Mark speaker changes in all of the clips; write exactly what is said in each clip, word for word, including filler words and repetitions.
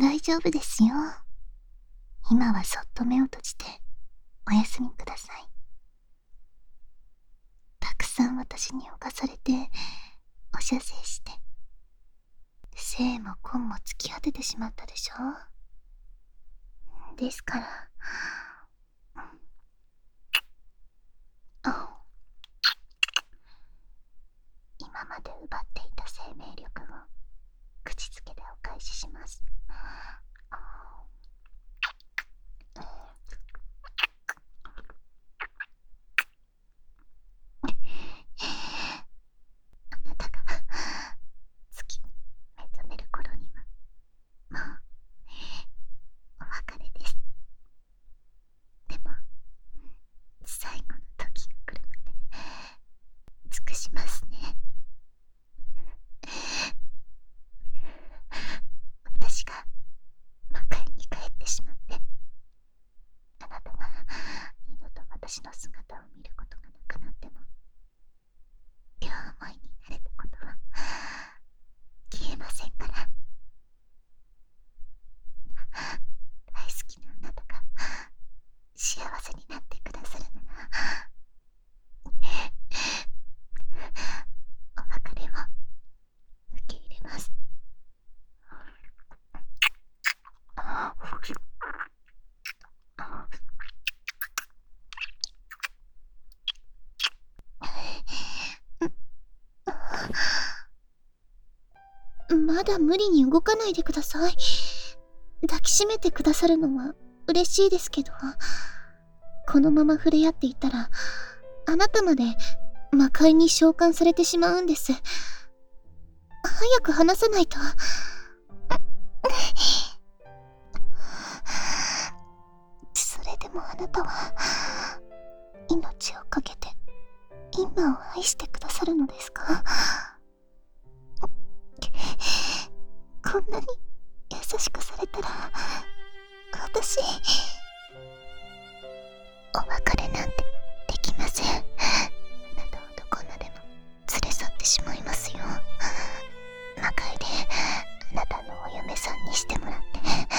Speaker 1: 大丈夫ですよ。今はそっと目を閉じてお休みください。たくさん私に侵されてお射精して、生も根も突き果ててしまったでしょ。ですから、今まで奪っていた生命力を口づけでお返しします。あなたが月に目覚める頃にはもうお別れです。でも最後の時が来るまで尽くしますね。私が魔界に帰ってしまって、あなたが二度と私の姿を見ることがなくなっても、両思いになれたことは消えませんから。大好きなあなたが幸せになってくださるなら、お別れを受け入れます。まだ無理に動かないでください。抱きしめてくださるのは嬉しいですけど、このまま触れ合っていたらあなたまで魔界に召喚されてしまうんです。早く話さないと。それでもあなたは命を懸けて今を愛してくださるのですか？こんなに優しくされたら私お別れなんてできません。あなたをどこまでも連れ去ってしまいますよ。魔界であなたのお嫁さんにしてもらって、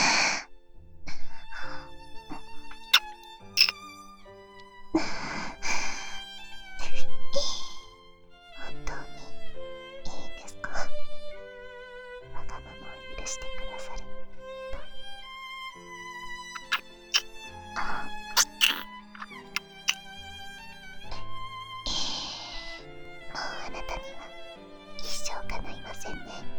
Speaker 1: 本当にいいんですか？わがままを許してくださると。あもうあなたには一生叶いませんね。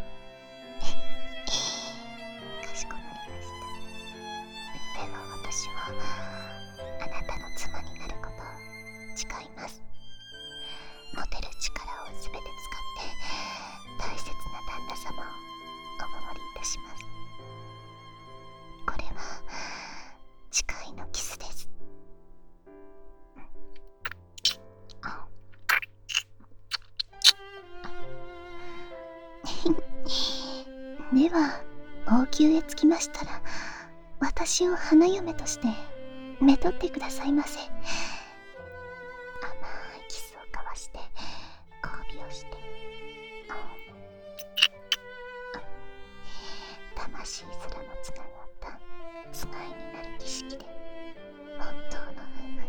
Speaker 1: かしこまりました。では私はあなたの妻になることを誓います。持てる力をすべて使って大切な旦那様をお守りいたします。これは誓いのキスです。では王宮へ着きましたら、私を花嫁としてめとってくださいませ。甘いキスを交わして交尾をして、魂すらもつながったつがいになる儀式で本当の夫婦に。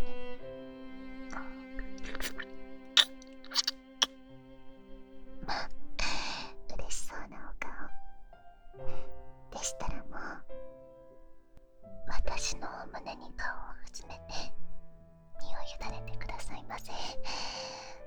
Speaker 1: まあ嬉しそうなお顔でしたら、もう私のお胸に顔をうずめて身を委ねてくださいませ。